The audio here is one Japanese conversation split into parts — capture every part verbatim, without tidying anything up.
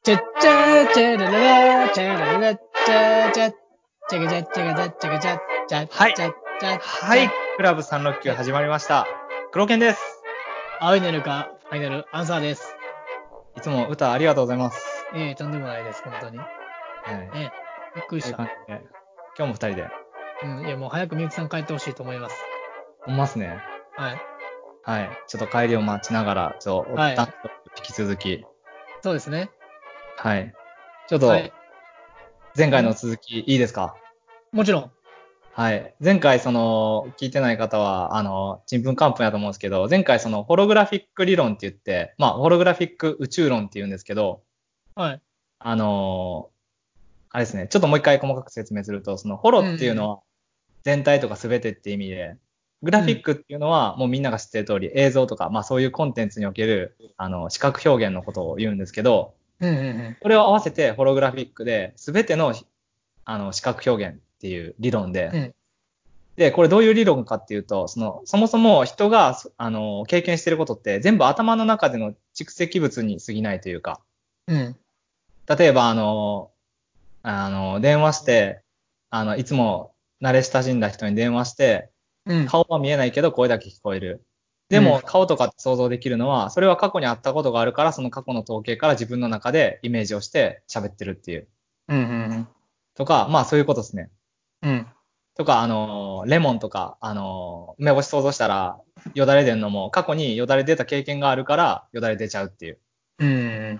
チャッチャーチャラララチャラララチャチャチャガチャチャガチャチャガチャチャはいチャチャはい、クラブさんろっきゅう始まりました。黒剣です。 青いネルかファイナルアンサーです。 いつも歌ありがとうございます。 ええとんでもないです、本当に。 はい。 ええびっくりした。 という感じで、今日もふたりで。 うん、いやもう早くみゆきさん帰ってほしいと思います。 思いますね。 はい。 はい。ちょっと帰りを待ちながら、ちょっと、 はいダンスを引き続き。 そうですね。 はい。ちょっとはい、 前回の続きいいですか？ もちろん。 はい。前回、その、聞いてない方は、あの、ちんぷんかんぷんやと思うんですけど、前回、その、ホログラフィック理論って言って、まあ、ホログラフィック宇宙論って言うんですけど、 はい。 あの、あれですね、ちょっともう一回細かく説明すると、その、ホロっていうのは、全体とか全てって意味で、グラフィックっていうのは、もうみんなが知ってる通り、映像とか、まあそういうコンテンツにおける、あの、視覚表現のことを言うんですけど、 うんうんうん。 それを合わせてホログラフィックで、全ての、あの、視覚表現っていう理論で、 うんで、これどういう理論かっていうと、その、そもそも人が、あの、経験してることって全部頭の中での蓄積物に過ぎないというか、 うん。 例えば、あの、あの、電話して、あの、いつも慣れ親しんだ人に電話して、 うん。 顔は見えないけど声だけ聞こえる。でうん。 も、顔とかって想像できるのは、それは過去にあったことがあるから、その過去の統計から自分の中でイメージをして喋ってるっていう。 うんうんとか、まあそういうことですね。 うん。 とか、あの、レモンとか、あの、梅干し想像したら、よだれ出んのも、過去によだれ出た経験があるから、よだれ出ちゃうっていう。 うん。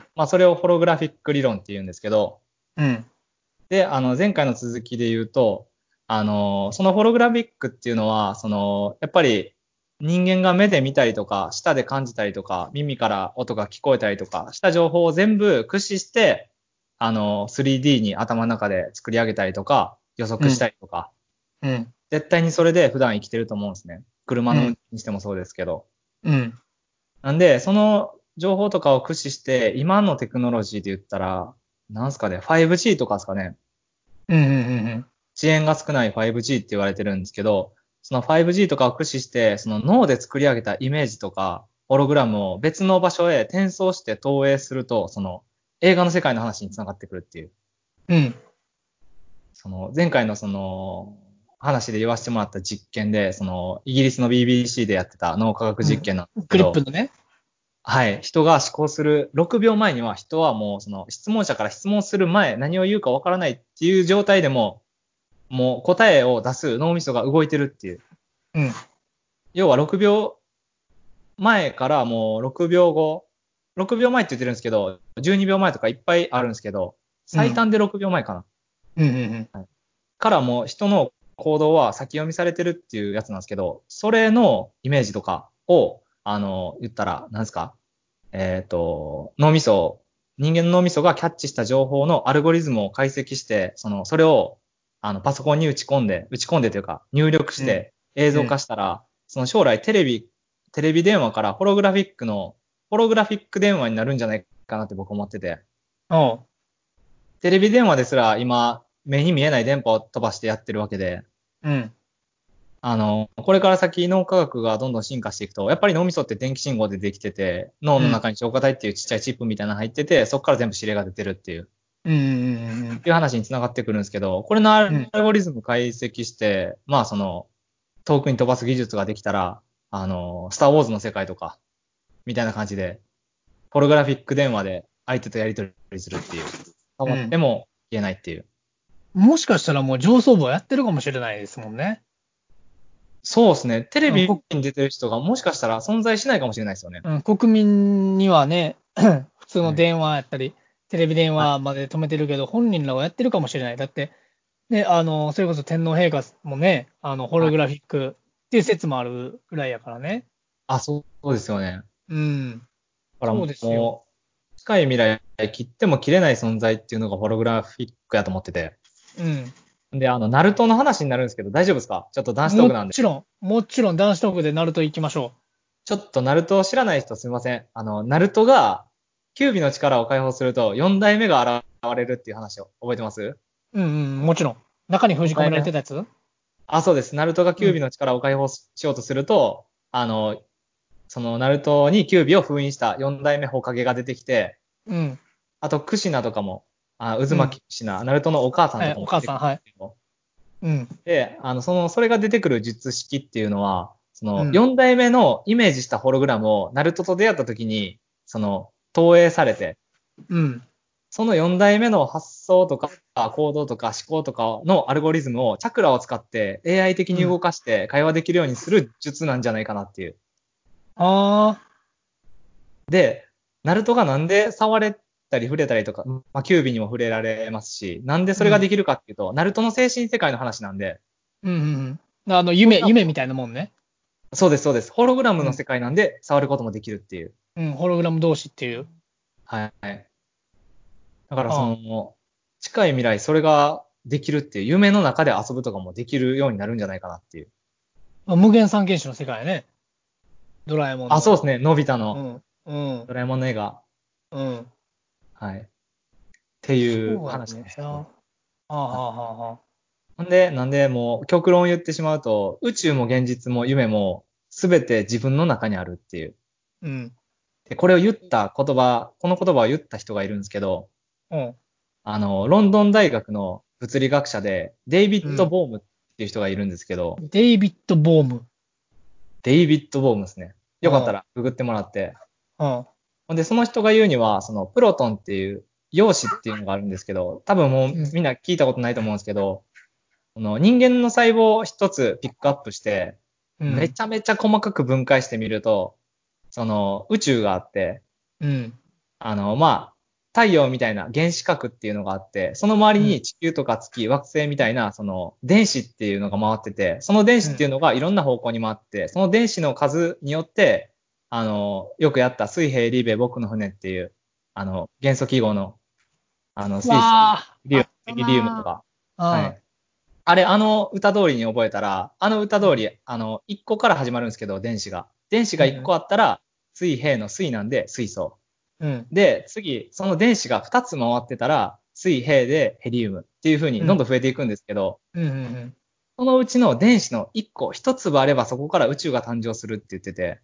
まあそれをホログラフィック理論って言うんですけど、 うん。 で、あの、前回の続きで言うと、あの、そのホログラフィックっていうのは、その、やっぱり人間が目で見たりとか、舌で感じたりとか、耳から音が聞こえたりとかした情報を全部駆使して、あの、スリーディー に頭の中で作り上げたりとか、予測したりとか、 うん。 絶対にそれで普段生きてると思うんですね。車の運うん。 転にしてもそうですけど。 うん。 なんで、その情報とかを駆使して、今のテクノロジーで言ったら、なんすかね、ファイブジー とかですかね。 うん。うん。 遅延が少ない ファイブジー って言われてるんですけど、その ファイブジー とかを駆使して、その脳で作り上げたイメージとか、ホログラムを別の場所へ転送して投影すると、その映画の世界の話につながってくるっていう。 うん。 その前回のその話で言わせてもらった実験で、そのイギリスの ビービーシー でやってた脳科学実験なんですけクリップど、 のね。 はい、人が思考するろくびょうまえには人はもうその質問者から質問する前、何を言うかわからないっていう状態でも、もう答えを出す脳みそが動いてるっていう。 うん。 要はろくびょうまえからもうろくびょうご、ろくびょうまえって言ってるんですけど、じゅうにびょうまえとかいっぱいあるんですけど、 うん。 最短でろくびょうまえかな。 うん。うん。 はい、からもう人の行動は先読みされてるっていうやつなんですけど、それのイメージとかを、あの、言ったら、なんですか、えっと、脳みそ、人間の脳みそがキャッチした情報のアルゴリズムを解析して、その、それを、あの、パソコンに打ち込んで、打ち込んでというか、入力しうん。 て映像うん。 化したら、その将来テレビ、テレビ電話からホログラフィックの、ホログラフィック電話になるんじゃないかなって僕思ってて、 おう。 テレビ電話ですら今、目に見えない電波を飛ばしてやってるわけで、 うん。 あの、これから先脳科学がどんどん進化していくと、やっぱり脳みそって電気信号でできてて、脳うん。 の中に消化体っていうちっちゃいチップみたいなの入ってて、そこから全部指令が出てるっていう、 うん。うん。 いう話につながってくるんですけど、これのアうん。 ルゴリズム解析して、まあその、遠くに飛ばす技術ができたら、あの、スターウォーズの世界とか、みたいな感じで、ホログラフィック電話で相手とやり取りするっていう、変わってうん。 も言えないっていう。 もしかしたらもう上層部はやってるかもしれないですもんね。 そうですね。テレうん、 ビこ、 に出てる人がもしかしたら存在しないかもしれないですよね。 うん、国民にはね、普通のはい。 電話やったり、テレビ電はい。 話まで止めてるけど、本人らはやってるかもしれない。だって、ね、あの、それこそ天皇陛下もね、あの、ホはい。 ログラフィックっていう説もあるぐらいやからね。 あ、そうそうですよね。 うん。 だからそうですよ。 もう、近い未来、切っても切れない存在っていうのがホログラフィックやと思ってて。 うん。 で、あの、ナルトの話になるんですけど、大丈夫ですか？ちょっと男子トーもクなんで。 ちろん、もちろん男子トークでナルト行きましょちょっとナルトを知らない人すみません。あの、ナルトが、キュービの力を解放すると、よん代目が現れるっていう話を覚えてます？ う。うんうん、もちろん。中に封じよん込め代目。 られてたやつ。 あ、そうです。ナルトがキうん。 ュービの力を解放しようとすると、あの、そのナルトにキュービを封印したよん代目ホカゲが出てきて、 うん。 あと、クシナとかも、あ、渦巻きクシナ、ナルトのお母さんはい、 とかもお母さん、はい。うん。 で、あの、その、それが出てくる術式っていうのは、その、 うん。 よん代目のイメージしたホログラムを、ナルトと出会った時に、その、投影されて、 うん。 そのよん代目の発想とか、行動とか思考とかのアルゴリズムをチャクラを使って エーアイ 的に動かして会話できるようにする術なんじゃないかなっていう。 あで、ナルトがなんで触れたり触れたりとか、まあ、キュービにも触れられますし、なんでー。うん。 それができるかっていうと、ナルトの精神世界の話なんで、 うんうんうん。あの、夢、夢みたいなもんね。 そうです、そうです。ホログラムうん。 の世界なんで触ることもできるっていう。 うん、ホログラム同士っていう。 はい。だからそあの、近い未来それができるっていう、夢の中で遊ぶとかもできるようになるんじゃないかなっていう。 あ。無限三原子の世界やね。ドラえもんあ、そうの。 ですね。のび太のうん。うん。 ドラえもんの絵が。 うん。 はい。っていうそうやねん話なんですよ。 な。ああ、はあ、はあ、はあ。 ほんで、なんでもう極論を言ってしまうと、宇宙も現実も夢も全て自分の中にあるっていう。 うん。 で、これを言った言葉、この言葉を言った人がいるんですけど、 うん。 あの、ロンドン大学の物理学者で、デイビッド・うん。 ボームっていう人がいるんですけど、 デイビッド・ボーム。 デイビッド・ボームですね。よかったうん。 らググってもらって。 うん。 ほんで、その人が言うには、そのプロトンっていう陽子っていうのがあるんですけど、多分もううん。 みんな聞いたことないと思うんですけど、この人間の細胞を一つピックアップして、 うん。 めちゃめちゃ細かく分解してみると、その宇宙があって、 うん。 あの、まあ、太陽みたいな原子核っていうのがあって、その周りうん。 に地球とか月、惑星みたいな、その電子っていうのが回ってて、その電子っていうのがいろんな方向に回って、その電子の数によって、あの、よくやった水平リベ僕の船っていう、あの、元素記号の、あの、水素、 わあ、 リウム、 あったヘリウムとなか、 あ。ああ。 はい。あれ、あの歌通りに覚えたら、あの歌通り、あの、いっこから始まるんですけど、電子が。電子がいっうん。 こあったら、水平の水なんで水素。 うん。 で、次、その電子がふたつ回ってたら、水平でヘリウムっていう風にどんうん。 どん増えていくんですけど、 うん。うん。 そのうちの電子のいっこ、ひと粒あればそこから宇宙が誕生するって言ってて、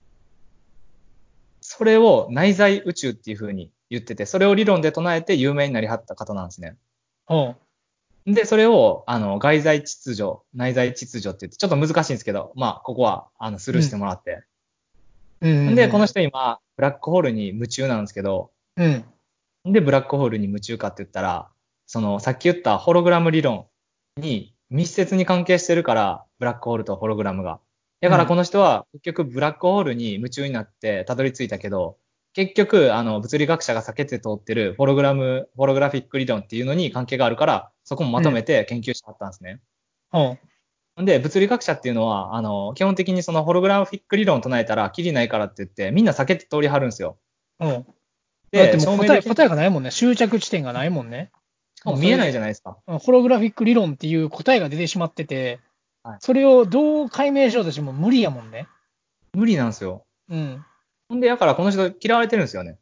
それを内在宇宙っていう風に言ってて、それを理論で唱えて有名になりはった方なんですね。 ほで、それを、あの、外在秩序、内在秩序って言って、ちょっと難しいんですけど、まあ、ここは、あの、スう。 ルーしてうん。 もらって。 うん。 んで、このうん。 人今、ブラックホールに夢中なんですけど、 うん。 んで、ブラックホールに夢中かって言ったら、その、さっき言ったホログラム理論に密接に関係してるから、ブラックホールとホログラムが。だからこうん。 の人は、結局、ブラックホールに夢中になってたどり着いたけど、結局、あの、物理学者が避けて通ってるホログラム、ホログラフィック理論っていうのに関係があるから、そこもまとめて研究しはったんですね。 ほで、物理学者っていうのは、あの、基本的にそのホログラフィック理論を唱えたら、きりないからって言って、みんな避けて通りはるんですよ。 う。ほう。だってで、 もう答え、 証明できない。 答えがないもんね。終着地点がないもんね。 しかも見えないじもうそれで、 ゃないですか。 うんホログラフィック理論っていう答えが出てしまってて、 はい。 それをどう解明しようとしても無理やもんね。 無理なんですよ。 うん。 ほんで、だからこの人嫌われてるんですよね。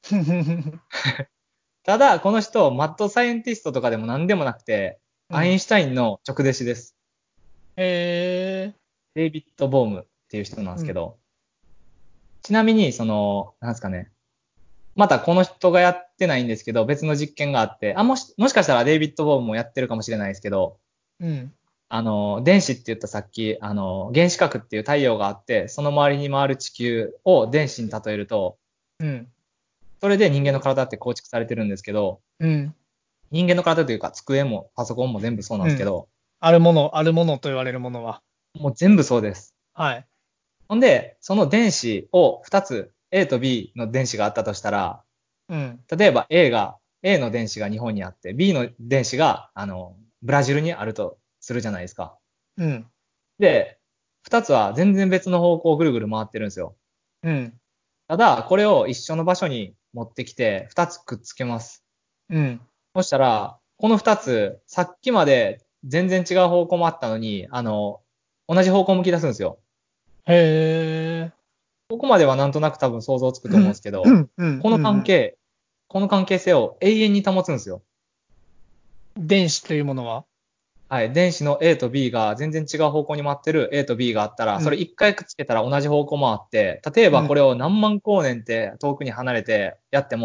ただ、この人、マッドサイエンティストとかでも何でもなくて、 うん。 アインシュタインの直弟子です。 えデイビッド・ボームっていう人なんでー、うん。 すけど、ちなみに、その、なんですかね、またこの人がやってないんですけど、別の実験があって、あ、もし、もしかしたらデイビッド・ボームもやってるかもしれないですけど、 うん。 あの、電子って言ったさっき、あの、原子核っていう太陽があって、その周りに回る地球を電子に例えると、 うん。 それで人間の体って構築されてるんですけど、 うん。 人間の体というか机もパソコンも全部そうなんうん。 ですけど、 あるもの、あるものと言われるものは。 もう全部そうです。 はい。 ほんで、その電子をふたつ、A と B の電子があったとしたら、 うん。 例えば A が、A の電子が日本にあって、B の電子が、あの、ブラジルにあるとするじゃないですか。 うん。 で、ふたつは全然別の方向をぐるぐる回ってるんですよ。 うん。 ただ、これを一緒の場所に持ってきて、ふたつくっつけます。 うん。 そしたら、このふたつ、さっきまで全然違う方向もあったのに、あの、同じ方向向き出すんですよ。 へえ。 ここまではなんとなく多分想像つくと思うんでうん。 すけど、 うん。うん。 このうん。 関係、この関係性を永遠に保つんですよ。 電子というものは。 はい。電子の A と B が全然違う方向に回ってる A と B があったら、 うん。 それ一回くっつけたら同じ方向回って、例えうん。 ばこれを何万光年って遠くに離れてやっても、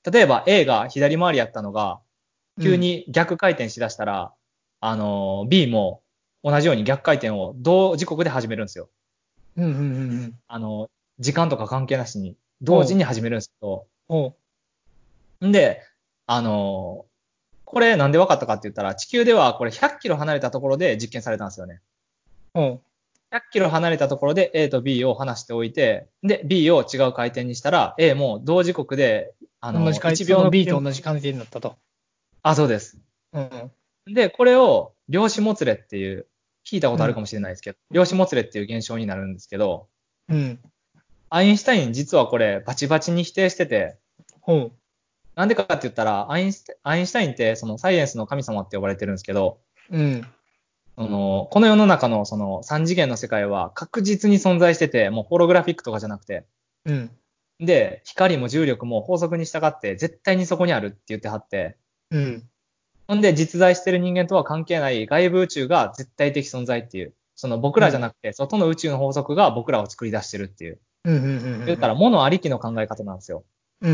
例えば A が左回りやったのが、急うん。 に逆回転しだしたら、あの、B も同じように逆回転を同時刻で始めるんですよ。 うん。うん。うん。 あの、時間とか関係なしに、同時おう。 に始めるんですけど、 おう。 んで、あの、これなんで分かったかって言ったら、地球ではこれひゃっキロ離れたところで実験されたんですよね。 おう。 ひゃっキロ離れたところで A と B を離しておいて、で、B を違う回転にしたら、A も同時刻で、あの、 同じ回、 いちそのびょうの B と縮む。 同じ関係になったと。 あ、そうです。 うん。 で、これを量子もつれっていう、聞いたこうん。 とあるかもしれないですけど、量子もつれっていう現象になるんですけど、 うん。 アインシュタイン実はこれバチバチに否定してて、 ほう。 なんでかって言ったら、アインシュアインシュタインってそのサイエンスの神様って呼ばれてるんですけど、 うん。 そのこの世の中のそのさん次元の世界は確実に存在してて、もうホログラフィックとかじゃなくて、 うん。 で、光も重力も法則に従って絶対にそこにあるって言ってはって、 うん。 ほんで実在してる人間とは関係ない外部宇宙が絶対的存在っていう、その僕うん。 らじゃなくて外の宇宙の法則が僕らを作り出してるっていう、 うん。うん。うん。 言ったら物ありきの考え方なんですよ。 うん。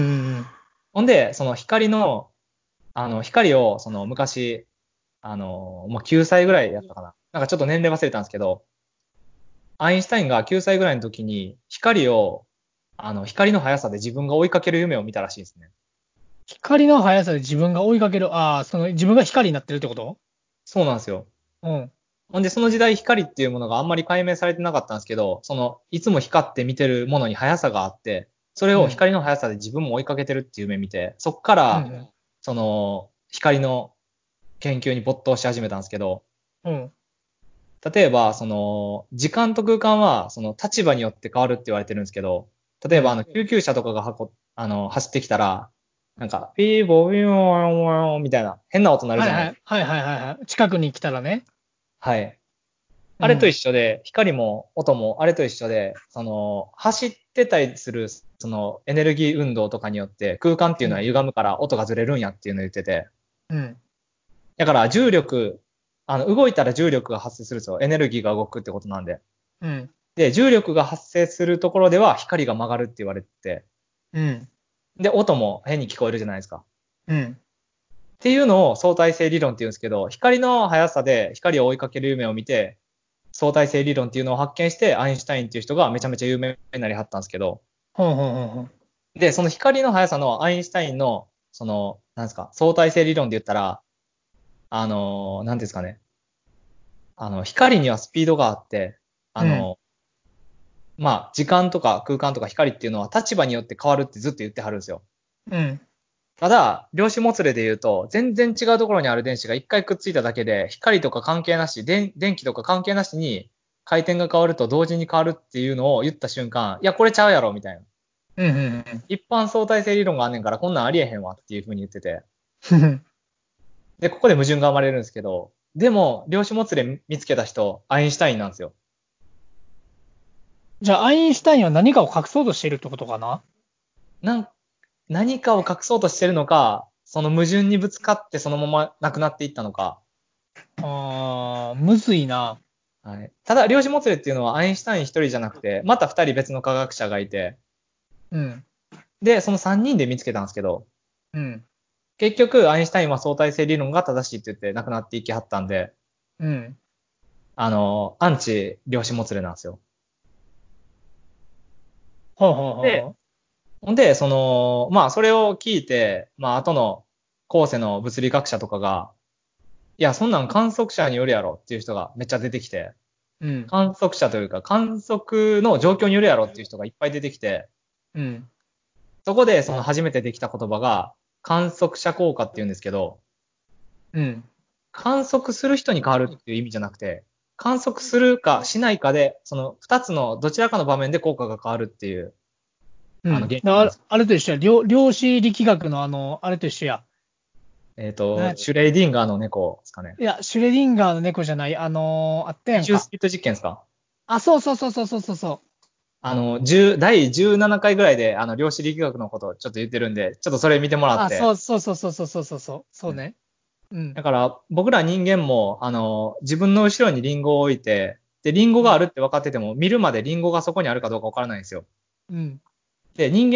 ほんで、その光の、あの、光を、その昔、あの、まあ、きゅうさいぐらいやったかな。なんかちょっと年齢忘れたんですけど、アインシュタインがきゅうさいぐらいの時に、光を、あの、光の速さで自分が追いかける夢を見たらしいですね。 光の速さで自分が追いかける。ああ、その自分が光になってるってこと？ そうなんですよ。 うん。 ほんで、その時代光っていうものがあんまり解明されてなかったんですけど、その、いつも光って見てるものに速さがあって、それうん。 を光の速さで自分も追いかけてるっていう夢見て、そっから、 うん。 その、光の研究に没頭し始めたんですけど、 うん。 例えば、その、時間と空間は、その立場によって変わるって言われてるんですけど、例えば、あうん。 の、救急車とかが運あの、走ってきたら、なんか、ピーボービーボーみたいな変な音鳴るじゃないですか。 はいはい。はいはいはいはい。近くに来たらね。 はい。あれと一うん。 緒で、光も音もあれと一緒で、その、走ってたりする、その、エネルギー運動とかによって空間っていうのはうん。 歪むから音がずれるんやっていうのを言ってて、 うん。 だから重力、あの、動いたら重力が発生するんですよ。エネルギーが動くってことなんで。 うん。 で、重力が発生するところでは光が曲がるって言われてて、 うん。 で、音も変に聞こえるじゃないですか。 うん。 っていうのを相対性理論って言うんですけど、光の速さで光を追いかける夢を見て、相対性理論っていうのを発見して、アインシュタインっていう人がめちゃめちゃ有名になりはったんですけど、 ほうほうほうほう。 で、その光の速さのアインシュタインの、その、なんですか、相対性理論で言ったら、あの、なんですかね、あの、光にはスピードがあって、あうん。 の、まあ、時間とか空間とか光っていうのは立場によって変わるってずっと言ってはるんですよ。 うん。 ただ、量子もつれで言うと、全然違うところにある電子が一回くっついただけで、光とか関係なし、電電気とか関係なしに回転が変わると同時に変わるっていうのを言った瞬間、いや、これちゃうやろ、みたいな。 うん。うん。 一般相対性理論があんねんから、こんなんありえへんわっていう風に言ってて。 うん。 で、ここで矛盾が生まれるんですけど、でも、量子もつれ見つけた人、アインシュタインなんですよ。 じゃあ、アインシュタインは何かを隠そうとしているってことかな？ なん何かを隠そうとしてるのか、その矛盾にぶつかってそのままなくなっていったのか。 あー、むずいな。 はい。ただ、量子もつれっていうのはアインシュタイン一人じゃなくて、また二人別の科学者がいて、 うん。 で、その三人で見つけたんですけど、 うん。 結局、アインシュタインは相対性理論が正しいって言って亡くなっていきはったんで、 うん。 あの、アンチ量子もつれなんですよ。 ほうほうほうで、 ほほんで、その、まあ、それを聞いて、まあ、後の後世の物理学者とかが、いや、そんなん観測者によるやろっていう人がめっちゃ出てきて、 う。うん。 観測者というか、観測の状況によるやろっていう人がいっぱい出てきて、 うん。 そこでその初めてできた言葉が、観測者効果っていうんですけど、 うん。 観測する人に変わるっていう意味じゃなくて、観測するかしないかで、その二つのどちらかの場面で効果が変わるっていう、あのうん。だからあれ、 原理なんですよ。 あれと一緒や。量、量子力学のあの、あれと一緒や。 えっと、 な、 シュレイディンガーの猫ですかね。 いや、シュレディンガーの猫じゃない。あのーあったやんか。 二重スピット実験ですか？ あ、そうそうそうそうそうそうそあの、じゅうだいじゅうななかいぐらいで、あの、量子力学のことをちょっと言ってるんで、ちょっとそれ見てもらう。あ、 って。 そうそうそうそうそうそうそうそう。そうはい。 ね。うん。 だから、僕ら人間も、あの、自分の後ろにリンゴを置いて、で、リンゴうん。 があるって分かってても、見るまでリンゴがそこにあるかどうか分からないんですよ。 うん。 で、人間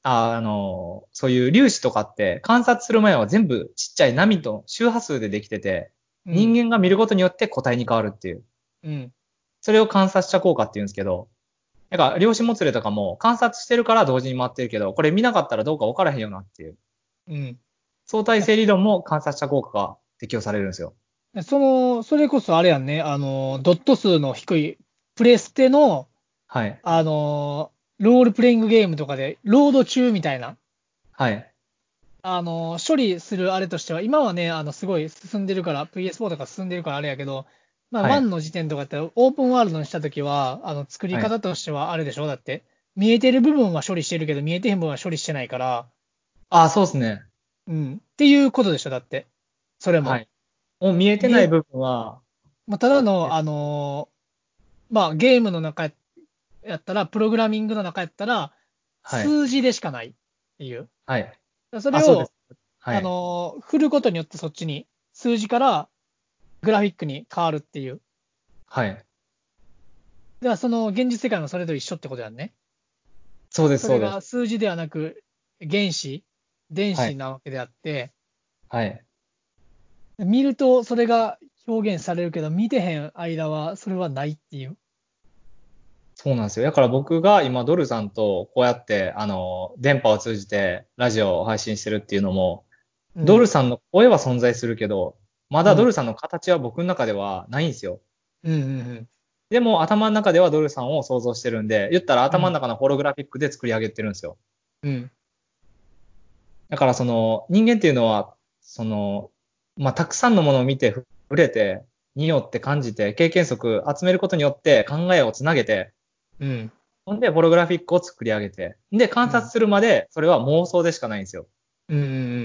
あ、あの、そういう粒子とかって観察する前は全部ちっちゃい波と周波数でできてて、 うん。 人間が見ることによって個体に変わるっていう。 うん。 それを観察者効果って言うんですけど、だから量子もつれとかも観察してるから同時に回ってるけど、これ見なかったらどうか分からへんよなっていう。 うん。 相対性理論も観察者効果が適用されるんですよ。 その、それこそあれやんね、あの、ドット数の低いプレステの、 はい。 あの、ロールプレイングゲームとかで、ロード中みたいな、 はい。 あの、処理するあれとしては、今はね、あの、すごい進んでるから、ピーエスフォー とか進んでるからあれやけど、まあ、 はい。 ワンの時点とかってオープンワールドにしたときは、あの、作りはい。 方としてはあれでしょだって、見えてる部分は処理してるけど、見えてへん部分は処理してないから、 あ、そうですね。 うん、っていうことでしょだって、それも。 はい。もう見えて見え、 ない部分は、 まあ、ただえの、あのまあ、ゲームの中やったら、プログラミングの中やったら、 はい。 数字でしかないっていう。 はい。あ、そうでそれを、 す。はあい。 の、振ることによってそっちに、数字からグラフィックに変わるっていう。 はい。 では、その現実世界もそれと一緒ってことやんね。 そうです、 それがそうです。 数字ではなく、原子、電はい。 子なわけであって、 はい。 見るとそれが表現されるけど、見てへん間はそれはないっていう。 そうなんですよ。だから僕が今ドルさんとこうやって、あの、電波を通じてラジオを配信してるっていうのも、 うん、 ドルさんの声は存在するけど、まうん、 だドルさんの形は僕の中ではないんですよ。 うん、うん、 でも頭の中ではドルさんを想像してるんで、言ったらうん、 頭の中のホログラフィックで作り上げてるんですよ。 うん、 だからその人間っていうのは、その、まあ、たくさんのものを見て触れて、匂って感じて、経験則集めることによって考えをつなげて、 うん、 ほんで、ホログラフィックを作り上げて、で、観察うん、 するまで、それは妄想でしかないんですよ。 うん、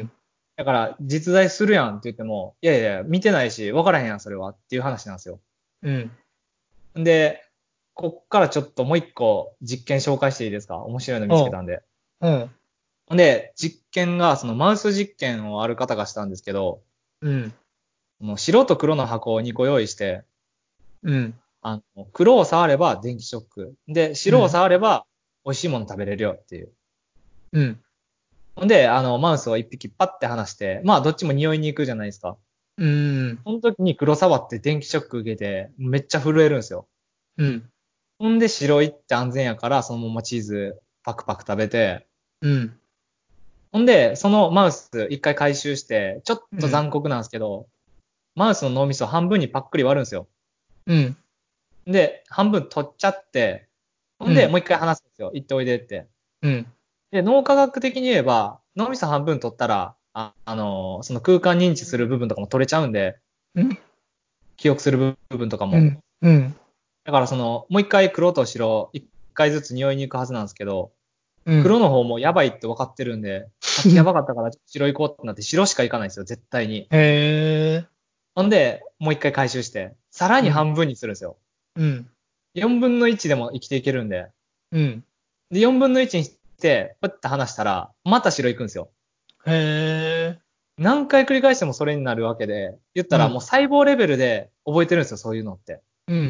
だから、実在するやんって言っても、いやいや、見てないし、わからへんやん、それはっていう話なんですよ。 うん、 で、こっからちょっともう一個実験紹介していいですか？面白いの見つけおう、 たんで。 うん、 ほんで、実験が、そのマウス実験をある方がしたんですけど、 うん、 その白と黒の箱をにこ用意して、 うん、 あの、黒を触れば電気ショック。で、白をうん、 触れば美味しいもの食べれるよっていう。 うん、 ほんで、あの、マウスを一匹パッて離して、まあ、どっちも匂いに行くじゃないですか。 うん、 その時に黒触って電気ショック受けて、めっちゃ震えるんですよ。 うん、 ほんで、白いって安全やから、そのままチーズパクパク食べて、 うん、 ほんで、そのマウス一回回収して、ちょっとうん、 残酷なんですけど、マウスの脳みそ半分にパックリ割るんですよ。 うん、 で、半分取っちゃって、ほんで、 うん、 もう一回離すんですよ。行っておいでって。 うん、 で、脳科学的に言えば、脳みそ半分取ったら、あ、あのーその空間認知する部分とかも取れちゃうんで、 うん、 記憶する部分とかも。 うん、うん、 だからその、もう一回黒と白、一回ずつ匂いに行くはずなんですけど、 うん。 黒の方もやばいって分かってるんで、さっきやばかったから白行こうってなって白しか行かないんですよ、絶対に。 へえ、 ほんで、もう一回回収して、さらうん、 に半分にするんですよ。 うん、 よんぶんのいちでも生きていけるんで。 うん。 で、よんぶんのいちにして、プッて離したら、また白行くんですよ。 へえ、 何回繰り返してもそれになるわけで、言ったらもううん、 細胞レベルで覚えてるんですよ、そういうのって。 うん、うん、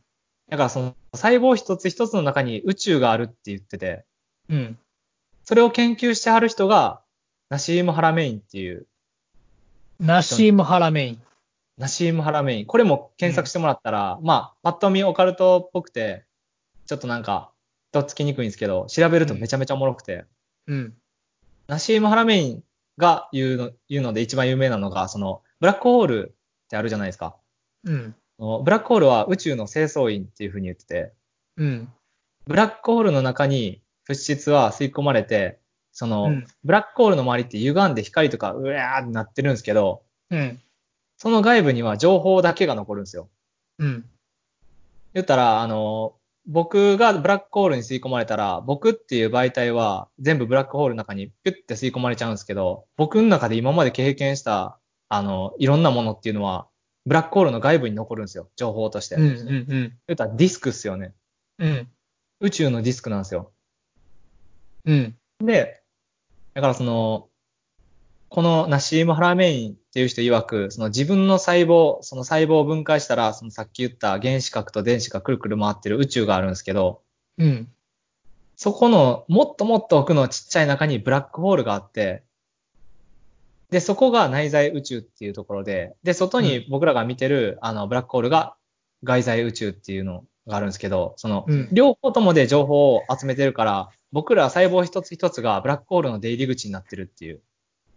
だからその細胞一つ一つの中に宇宙があるって言ってて、 うん。 それを研究してはる人が、ナシーム・ハラメインっていう人、 ナシーム・ハラメイン。 ナシーム・ハラメイン。これもうん、 検索してもらったら、まあ、パッと見オカルトっぽくて、ちょっとなんか、とっつきにくいんですけど、調べるうん、 とめちゃめちゃおもろくて、 うん、 ナシーム・ハラメインが言うの、言うので一番有名なのが、その、ブラックホールってあるじゃないですか。 うん、 ブラックホールは宇宙の清掃員っていうふうに言ってて、 うん、 ブラックホールの中に物質は吸い込まれて、その、 うん、 ブラックホールの周りって歪んで光とかうわーってなってるんですけど、 うん、 その外部には情報だけが残るんですよ。 うん、 言ったら、あの、僕がブラックホールに吸い込まれたら、僕っていう媒体は全部ブラックホールの中にピュッて吸い込まれちゃうんですけど、僕の中で今まで経験した、あの、いろんなものっていうのは、ブラックホールの外部に残るんですよ。情報として。 うん、うん、 言ったらディスクっすよね。 うん、 宇宙のディスクなんですよ。 うん、 で、だからその、このナシーム・ハラメインっていう人曰く、その自分の細胞、その細胞を分解したら、そのさっき言った原子核と電子がくるくる回ってる宇宙があるんですけど、 うん、 そこのもっともっと奥のちっちゃい中にブラックホールがあって、で、そこが内在宇宙っていうところで、で、外に僕らが見てる、あの、ブラックホールが外在宇宙っていうのがあるんですけど、その、 うん。 両方ともで情報を集めてるから、僕ら細胞一つ一つがブラックホールの出入り口になってるっていう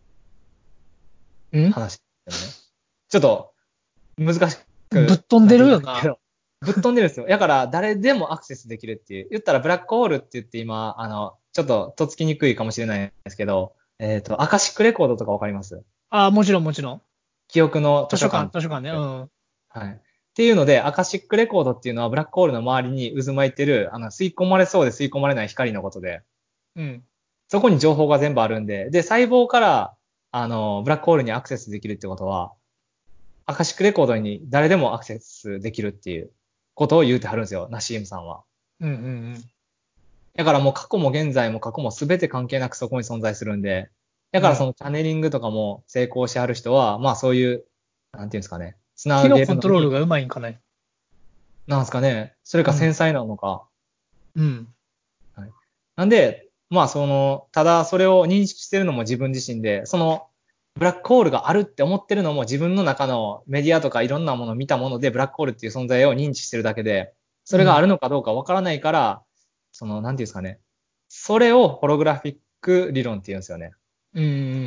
うん話ですよね。ちょっと難しぶっく飛んでるよな。 なってきますけど、ぶっ飛んでるんですよ。だから誰でもアクセスできるっていう。言ったらブラックホールって言って今、あの、ちょっととっつきにくいかもしれないんですけど、えっと、アカシックレコードとかわかります？ あ、もちろんもちろん。 記憶の図図書館、 書館。 図書館ね。うん。 はい。っていうので、アカシックレコードっていうのはブラックホールの周りに渦巻いてる、あの、吸い込まれそうで吸い込まれない光のことで、 うん。 そこに情報が全部あるんで、で、細胞から、あの、ブラックホールにアクセスできるってことは、アカシックレコードに誰でもアクセスできるっていうことを言うてはるんですよ、ナシームさんは。 うんうんうん。 だからもう過去も現在も過去も全て関係なくそこに存在するんで、だからそうん。 のチャネリングとかも成功してはる人は、まあそういう、なんていうんですかね、つな気のげるのに、 コントロールがうまいんかね。 なんですかね、それうん。 か繊細なのか。 うん。 はい、なんで、まあその、ただそれを認識してるのも自分自身で、その、ブラックホールがあるって思ってるのも自分の中のメディアとかいろんなものを見たもので、ブラックホールっていう存在を認知してるだけで、それがあうん。 るのかどうかわからないから、その、なんていうんですかね。それをホログラフィック理論っていうんですよね。 うん。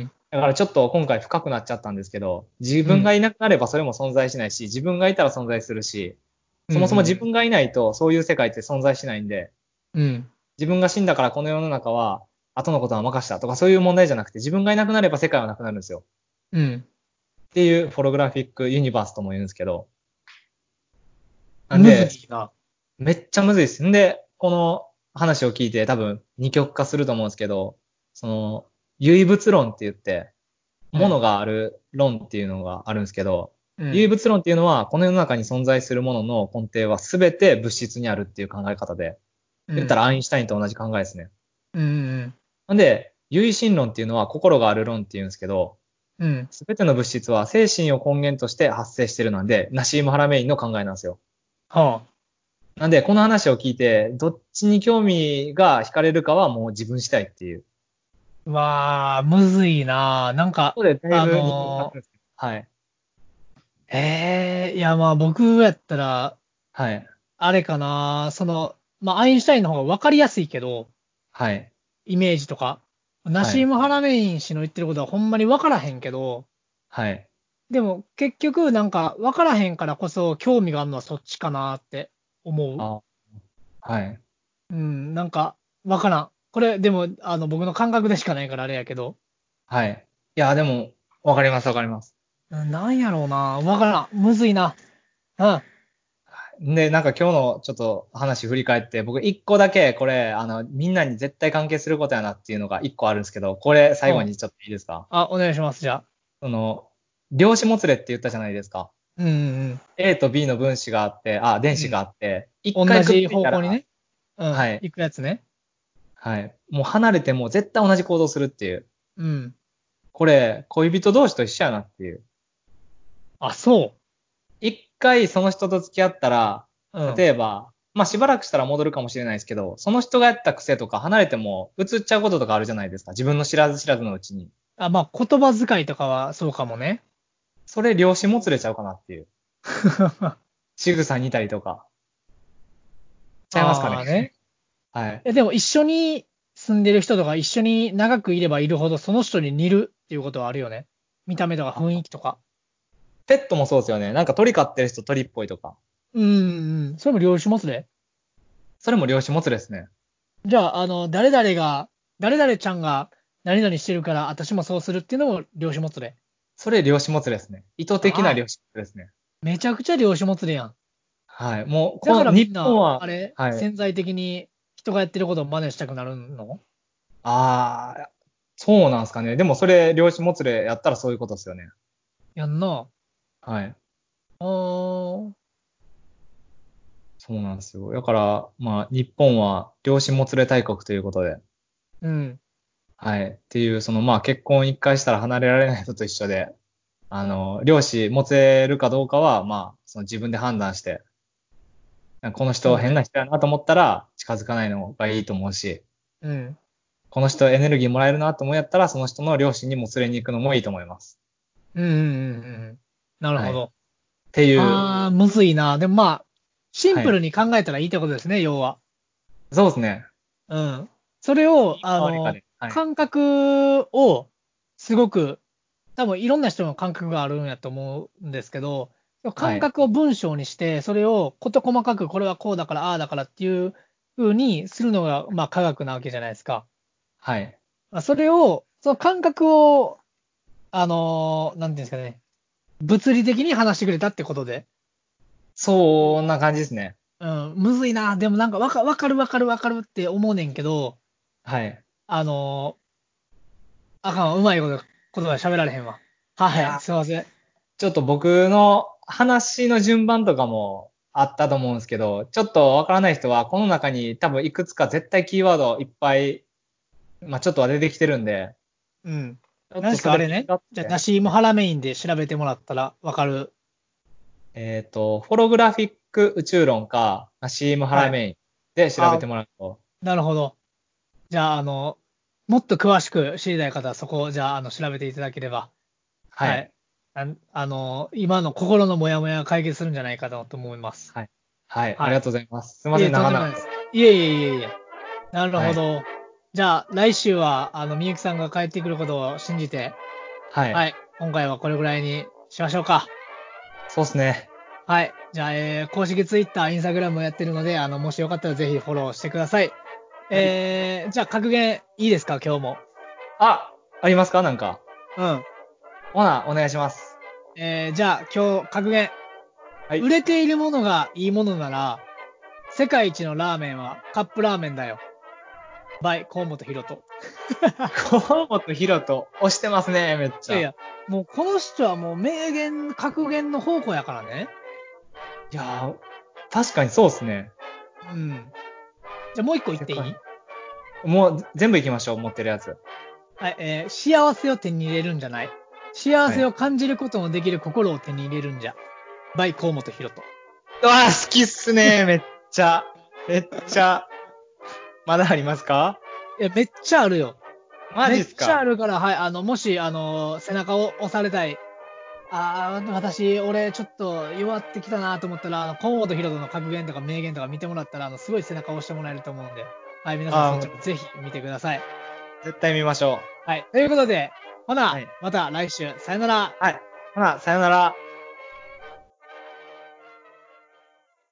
だからちょっと今回深くなっちゃったんですけど、自うん。 分がいなくなればそれも存在しないし、自分がいたら存在するし、 うん。 そもそも自うん。 分がいないとそういう世界って存在しないんで、 うん。 自分が死んだからこの世の中は後のことは任したとかそういう問題じゃなくて、自分がいなくなれば世界はなくなるんですよ。 うん。 っていうフォログラフィックユニバースとも言うんですけど、なんむずで、 いな。 めっちゃむずいです。んで、この話を聞いて多分二極化すると思うんですけど、その、唯物論って言って、 うん。 ものがある論っていうのがあるんですけど、 うん。 唯物論っていうのは、この世の中に存在するものの根底は全て物質にあるっていう考え方で、言ったうん。 らアインシュタインと同じ考えですね。 うん。 なんで、唯心論っていうのは心がある論っていうんですけど、 うん。 全ての物質は精神を根源として発生しているので、ナシーム・ハラメインの考えなんですよ。 はあ。 なんで、この話を聞いて、どっちに興味が惹かれるかはもう自分次第っていう。 うわあ、むずいな。なんか、 ここでだいあぶ二極化すのるんですけど。はい。 ー、ええいやまあ僕やったら、 はい。 あれかな。その、まあアインシュタインの方がわかりやすいけど、 はい。 イメージとか。ナはい。 シーム・ハラメイン氏の言ってることはほんまにわからへんけど、 はい。 でも結局なんかわからへんからこそ興味があるのはそっちかなって思う。 あ、はい。 うん、なんかわからん。これでもあの僕の感覚でしかないからあれやけど、 はい。いや、でも、わかります、わかります。 うんなんやろうな。わからん。むずいな。うん。 で、なんか今日のちょっと話振り返って、僕一個だけこれ、あの、みんなに絶対関係することやなっていうのが一個あるんですけど、これ最後うん。 にちょっといいですか？ あ、お願いします、じゃあ。 その、量子もつれって言ったじゃないですか。 うん A と B の分子があって、あ、電子がうんあって、一うん。同回くっじついたら、 方向にね。うん。 はい、 行くやつね。 はい。もう離れても絶対同じ行動するっていう。 うん。 これ、恋人同士と一緒やなっていう。 あ、そ一回その人と付き合ったら、 う。うん。 例えば、まあしばらくしたら戻るかもしれないですけど、その人がやった癖とか離れても移っちゃうこととかあるじゃないですか。自分の知らず知らずのうちに。 あ、まあ言葉遣いとかはそうかもね。 それ量子もつれちゃうかなっていう。仕草似たりとか。ちゃいますかね。 ああね。 はい。 え、でも一緒に住んでる人とか一緒に長くいればいるほどその人に似るっていうことはあるよね。見た目とか雰囲気とか。 ペットもそうですよね。なんか鳥飼ってる人鳥っぽいとか。 うんうんうん。それも量子もつれ。 それも量子もつれですね。 じゃあ、あの、誰々が、誰々ちゃんが何々してるから私もそうするっていうのも量子もつれ。 それ量子もつれですね。意図的なああ、 量子もつれですね。 めちゃくちゃ量子もつれやん。 はい。もう、 だかこの、日らみんな、 本は、 あれ、 はい。 潜在的に人がやってることを真似したくなるのああ、そうなんですかね。でもそれ量子もつれやったらそういうことですよね。 やんな。 はい。 あー、 そうなんですよ。だから、まあ、日本は量子もつれ大国ということで、 うん。 はい。っていう、その、まあ、結婚一回したら離れられない人と一緒で、あの、量子持てるかどうかは、まあ、その自分で判断して、この人そうね。 変な人やなと思ったら近づかないのがいいと思うし、 うん。 この人エネルギーもらえるなと思うんやったら、その人の両親にも連れに行くのもいいと思います。 うんうんうんうん。なるはい。っほど。 ていう、 あー、むずいな。でもまあ、シンはい。 プルに考えたらいいってことですね、要は。 そうですね。 うん。それを、 いいあの、 香りかで。はい。 感覚を、すごく、多分いろんな人の感覚があるんやと思うんですけど、 はい。 感覚を文章にして、それを事細かく、これはこうだから、ああだからっていう風にするのが、まあ科学なわけじゃないですか。 はい。 まあそれを、その感覚を、あのーなんていうんですかね、物理的に話してくれたってことで、 そんな感じですね。 うん、むずいな。でもなんかわか、わかるわかるわかるって思うねんけど、 はい。 あのーあかんわ、うまいこと、言葉で喋られへんわ。はい、 いや、 すいません。 ちょっと僕の話の順番とかもあったと思うんですけど、ちょっとわからない人は、この中に多分いくつか絶対キーワードいっぱい、まあちょっとは出てきてるんで、 うん。 ちょっ何でとそれピッすかあれね。じゃあ、 クアップして、 ナシームハラメインで調べてもらったらわかる。 えっと、フォログラフィック宇宙論か、ナシーム・ハはい。 ラメインで調べあ、 てもらうと、 なるほど。じゃあ、あの、もっと詳しく知りたい方はそこを、じゃあ、あの、調べていただければ、 はい。 はい。あ、あの、今の心のモヤモヤが解決するんじゃないかなと思います。 はい。はい。ありはい。 がとうございます。すいまいえ、 せん、 とんでもないです。 長々と。 いえいえいえいえ。なるはい。 ほど。じゃあ、来週は、あの、みゆきさんが帰ってくることを信じて、 はい。 はい。今回はこれぐらいにしましょうか。 そうですね。 はい。じゃあ、えー公式ツイッター、インスタグラムをやってるので、あの、もしよかったらぜひフォローしてください。 はい。 えー、じゃあ、格言いいですか、今日も。 あ、ありますかなんか。 うん。 ほな、お願いします。 えー、じゃあ、今日、格言。 はい。 売れているものがいいものなら、世界一のラーメンはカップラーメンだよ。バイ、河本ロ人。 河本ひろと、押してますね、めっちゃ。 いやいや、もうこの人はもう名言、格言の宝庫やからね。 いやー、確かにそうですね。 うん。じゃあもう一個言っ世界。 ていい？ もう全部行きましょう、持ってるやつ。 はい、えー幸せを手に入れるんじゃない。幸はい。 せを感じることのできる心を手に入れるんじゃ。バイ、河本ロ人。 うわー、好きっすね、めっちゃ。めっちゃ。まだありますか？ いや、めっちゃあるよ。 マめっちゃジっすか？ あるから、はい、あの、もし、あの、背中を押されたい。ああ、私、俺、ちょっと弱ってきたなと思ったら、あの、河本ロ人の格言とか名言とか見てもらったら、あの、すごい背中を押してもらえると思うんで、はい、皆さんそっちあー、 もぜひ見てください。 絶対見ましょう。 はい、ということで、ほな、 はい。 また来週、さよなら。 はい。ほな、さよなら。